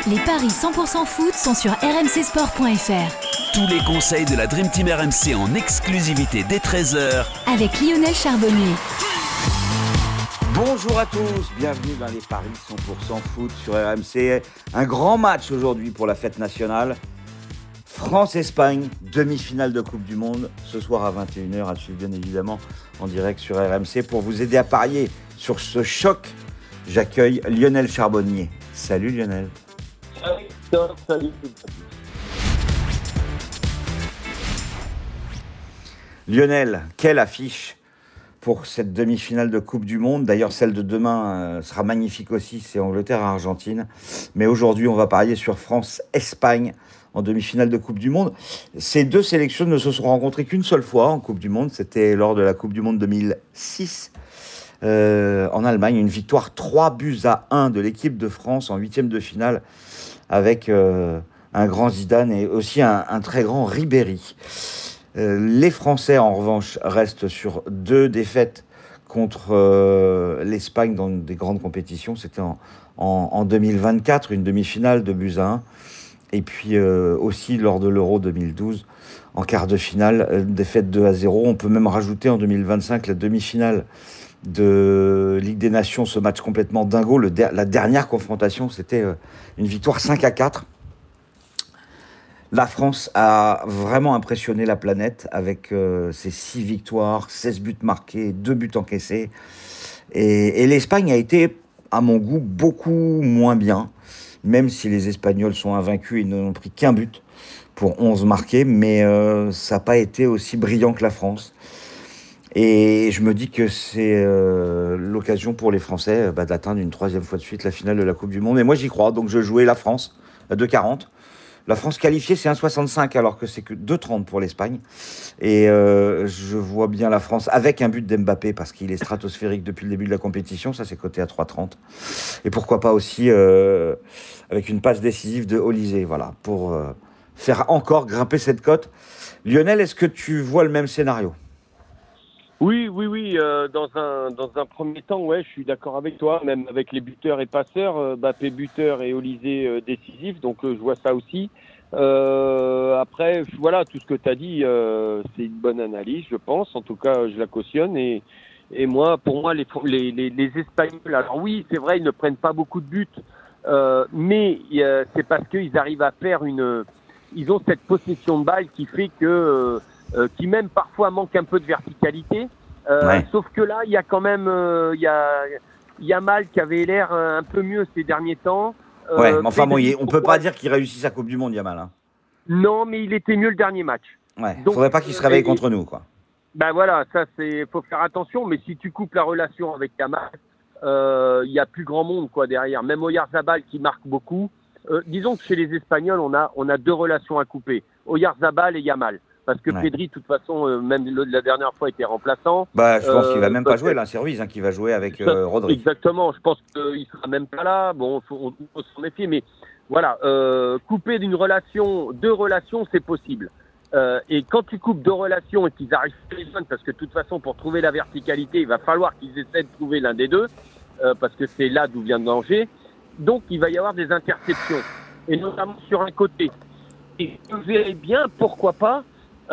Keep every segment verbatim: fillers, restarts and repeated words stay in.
Les paris cent pour cent foot sont sur r m c sport point f r. Tous les conseils de la Dream Team R M C en exclusivité dès treize heures avec Lionel Charbonnier. Bonjour à tous, bienvenue dans les paris cent pour cent foot sur R M C. Un grand match aujourd'hui pour la fête nationale. France-Espagne, demi-finale de Coupe du Monde, ce soir à vingt et une heures, à suivre bien évidemment en direct sur R M C. Pour vous aider à parier sur ce choc, j'accueille Lionel Charbonnier. Salut Lionel. Salut, Tom, salut. Lionel, quelle affiche pour cette demi-finale de Coupe du Monde. D'ailleurs, celle de demain euh, sera magnifique aussi, c'est Angleterre-Argentine. Mais aujourd'hui, on va parier sur France-Espagne en demi-finale de Coupe du Monde. Ces deux sélections ne se sont rencontrées qu'une seule fois en Coupe du Monde. C'était lors de la Coupe du Monde deux mille six euh, en Allemagne. Une victoire trois buts à un de l'équipe de France en huitième de finale avec euh, un grand Zidane et aussi un, un très grand Ribéry. Euh, les Français, en revanche, restent sur deux défaites contre euh, l'Espagne dans des grandes compétitions. C'était en, en, en deux mille vingt-quatre, une demi-finale de buts à un. Et puis euh, aussi lors de l'Euro deux mille douze, en quart de finale, euh, défaite deux à zéro. On peut même rajouter en deux mille vingt-cinq la demi-finale de Ligue des Nations, ce match complètement dingo. Le der- la dernière confrontation, c'était euh, une victoire cinq à quatre. La France a vraiment impressionné la planète avec euh, ses six victoires, seize buts marqués, deux buts encaissés. Et, et l'Espagne a été, à mon goût, beaucoup moins bien, même si les Espagnols sont invaincus, ils n'ont pris qu'un but pour onze marqués, mais euh, ça n'a pas été aussi brillant que la France. Et je me dis que c'est euh, l'occasion pour les Français bah, d'atteindre une troisième fois de suite la finale de la Coupe du Monde. Et moi, j'y crois, donc je jouais la France à deux quarante. La France qualifiée, c'est un soixante-cinq, alors que c'est que deux trente pour l'Espagne. Et euh, je vois bien la France avec un but d'Mbappé, parce qu'il est stratosphérique depuis le début de la compétition. Ça, c'est coté à trois trente. Et pourquoi pas aussi euh, avec une passe décisive de Olysée, voilà, pour euh, faire encore grimper cette cote. Lionel, est-ce que tu vois le même scénario ? Oui, oui, oui. Euh, dans un dans un premier temps, ouais, je suis d'accord avec toi, même avec les buteurs et passeurs, euh, Mbappé buteur et Olysée euh, décisif. Donc euh, je vois ça aussi. Euh, après, voilà, tout ce que tu as dit, euh, c'est une bonne analyse, je pense. En tout cas, je la cautionne. Et et moi, pour moi, les les les, les Espagnols. Alors oui, c'est vrai, ils ne prennent pas beaucoup de buts, euh, mais euh, c'est parce qu'ils arrivent à faire une. Ils ont cette possession de balle qui fait que euh, Euh, qui même parfois manque un peu de verticalité. Euh, ouais. Sauf que là, il y a quand même, euh, il y a, il y a Mal qui avait l'air un peu mieux ces derniers temps. Euh, ouais, mais enfin, bon, Pedri, on peut pas dire qu'il réussit sa Coupe du Monde, Yamal. Hein. Non, mais il était mieux le dernier match. Ouais, Donc, faudrait pas qu'il se réveille euh, contre nous, quoi. Ben voilà, ça c'est, faut faire attention. Mais si tu coupes la relation avec Yamal, il euh, y a plus grand monde quoi derrière. Même Oyarzabal qui marque beaucoup. Euh, disons que chez les Espagnols, on a, on a deux relations à couper. Oyarzabal et Yamal. Parce que ouais. Pedri, de toute façon, euh, même le, la dernière fois, était remplaçant. Bah, je pense euh, qu'il va même pas jouer, que... là, c'est Ruiz, hein, qui va jouer avec euh, Rodri. Exactement, je pense qu'il sera même pas là. Bon, faut, on faut s'en méfier, mais voilà, euh, couper d'une relation, deux relations, c'est possible. Euh, et quand tu coupes deux relations et qu'ils arrivent très jeunes, parce que de toute façon, pour trouver la verticalité, il va falloir qu'ils essaient de trouver l'un des deux, euh, parce que c'est là d'où vient le danger. Donc, il va y avoir des interceptions, et notamment sur un côté. Et je verrais bien, pourquoi pas,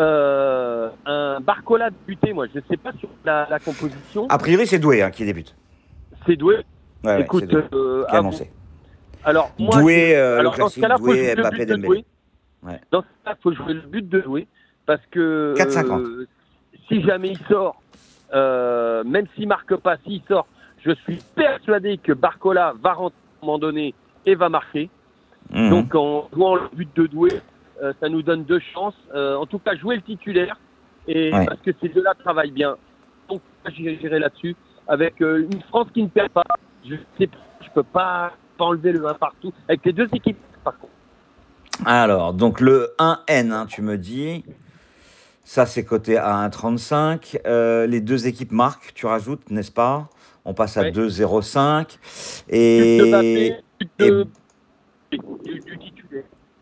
Euh, un Barcola débuté, moi, je ne sais pas sur la, la composition. A priori, c'est Doué hein, qui débute. C'est Doué. Ouais, Écoute, ouais, c'est Doué. Euh, qui a annoncé. Alors, moi, Doué, euh, alors, le classique, dans ce cas-là, Doué, faut Mbappé, Dembélé. Ouais. Dans ce cas, il faut jouer le but de Doué, parce que quatre cinquante. Euh, si jamais il sort, euh, même s'il marque pas, s'il sort, je suis persuadé que Barcola va rentrer à un moment donné et va marquer. Mmh. Donc, en jouant le but de Doué, Euh, ça nous donne deux chances. Euh, en tout cas, jouer le titulaire, et ouais. parce que ces deux-là travaillent bien. Donc, j'irai là-dessus. Avec euh, une France qui ne perd pas, je sais pas, je peux pas, pas enlever le un partout. Avec les deux équipes, par contre. Alors, donc le un N, hein, tu me dis. Ça, c'est coté à un virgule trente-cinq. Euh, les deux équipes marquent, tu rajoutes, n'est-ce pas ? On passe à ouais. deux virgule zéro cinq. Et... But de Mbappé, but de... Et... Du, du titulaire.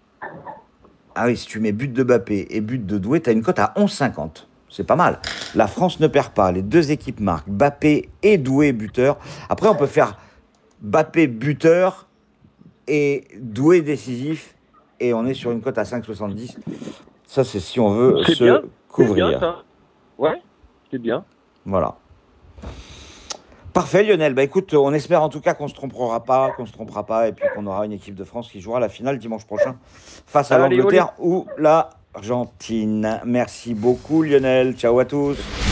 Ah oui, si tu mets but de Mbappé et but de Doué, tu as une cote à onze virgule cinquante. C'est pas mal. La France ne perd pas. Les deux équipes marquent. Mbappé et Doué buteur. Après, on peut faire Mbappé buteur et doué décisif. Et on est sur une cote à cinq virgule soixante-dix. Ça, c'est si on veut C'est se bien, couvrir. C'est bien, ça. Ouais, c'est bien. Voilà. Parfait, Lionel. Bah écoute, on espère en tout cas qu'on se trompera pas, qu'on se trompera pas, et puis qu'on aura une équipe de France qui jouera la finale dimanche prochain face à Allez, l'Angleterre ou l'Argentine. Merci beaucoup, Lionel. Ciao à tous.